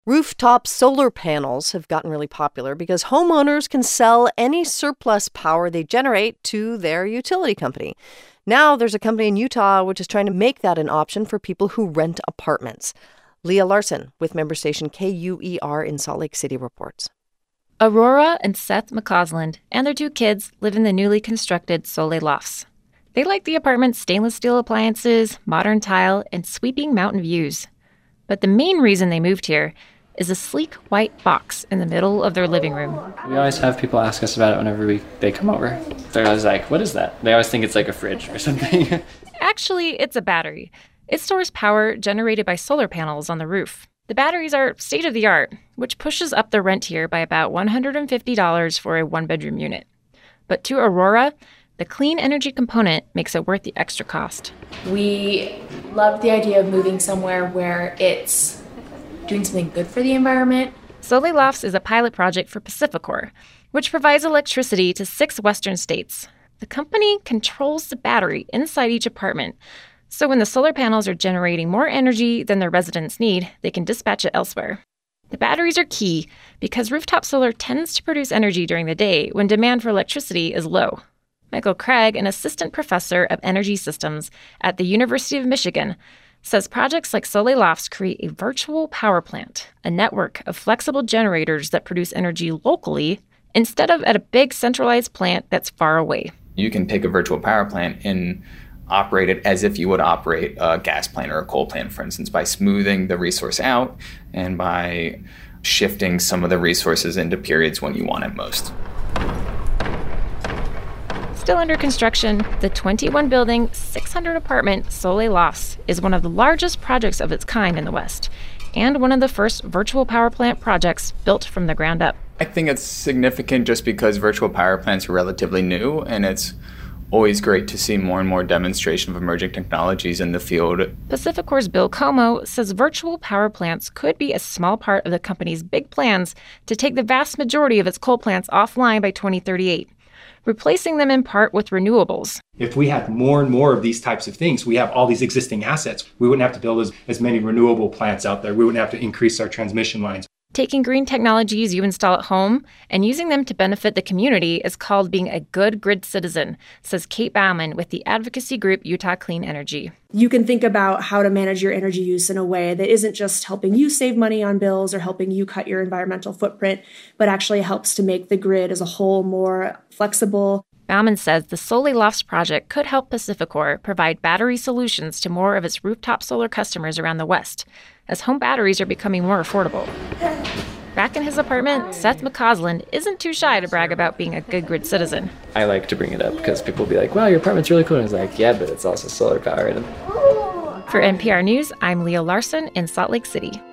Rooftop solar panels have gotten really popular because homeowners can sell any surplus power they generate to their utility company. Now there's a company in Utah which is trying to make that an option for people who rent apartments. Leah Larson with member station KUER in Salt Lake City reports. Aurora and Seth McCausland and their 2 kids live in the newly constructed Soleil Lofts. They like the apartment's stainless steel appliances, modern tile, and sweeping mountain views. But the main reason they moved here is a sleek white box in the middle of their living room. We always have people ask us about it whenever they come over. They're always like, what is that? They always think it's like a fridge or something. Actually, it's a battery. It stores power generated by solar panels on the roof. The batteries are state-of-the-art, which pushes up the rent here by about $150 for a 1-bedroom unit. But to Aurora, the clean energy component makes it worth the extra cost. We love the idea of moving somewhere where it's doing something good for the environment. Soleil Lofts is a pilot project for PacifiCorp, which provides electricity to 6 western states. The company controls the battery inside each apartment, so when the solar panels are generating more energy than their residents need, they can dispatch it elsewhere. The batteries are key because rooftop solar tends to produce energy during the day when demand for electricity is low. Michael Craig, an assistant professor of energy systems at the University of Michigan, says projects like Soleil Lofts create a virtual power plant, a network of flexible generators that produce energy locally instead of at a big centralized plant that's far away. You can take a virtual power plant and operate it as if you would operate a gas plant or a coal plant, for instance, by smoothing the resource out and by shifting some of the resources into periods when you want it most. Still under construction, the 21-building, 600-apartment Soleil Lofts is one of the largest projects of its kind in the West, and one of the first virtual power plant projects built from the ground up. I think it's significant just because virtual power plants are relatively new, and it's always great to see more and more demonstration of emerging technologies in the field. PacifiCorp's Bill Como says virtual power plants could be a small part of the company's big plans to take the vast majority of its coal plants offline by 2038, replacing them in part with renewables. If we had more and more of these types of things, we have all these existing assets. We wouldn't have to build as many renewable plants out there. We wouldn't have to increase our transmission lines. Taking green technologies you install at home and using them to benefit the community is called being a good grid citizen, says Kate Bauman with the advocacy group Utah Clean Energy. You can think about how to manage your energy use in a way that isn't just helping you save money on bills or helping you cut your environmental footprint, but actually helps to make the grid as a whole more flexible. Bauman says the Soleil Lofts project could help PacifiCorp provide battery solutions to more of its rooftop solar customers around the West, as home batteries are becoming more affordable. Back in his apartment, Seth McCausland isn't too shy to brag about being a good grid citizen. I like to bring it up because people will be like, wow, your apartment's really cool. And I was like, yeah, but it's also solar powered. For NPR News, I'm Leah Larson in Salt Lake City.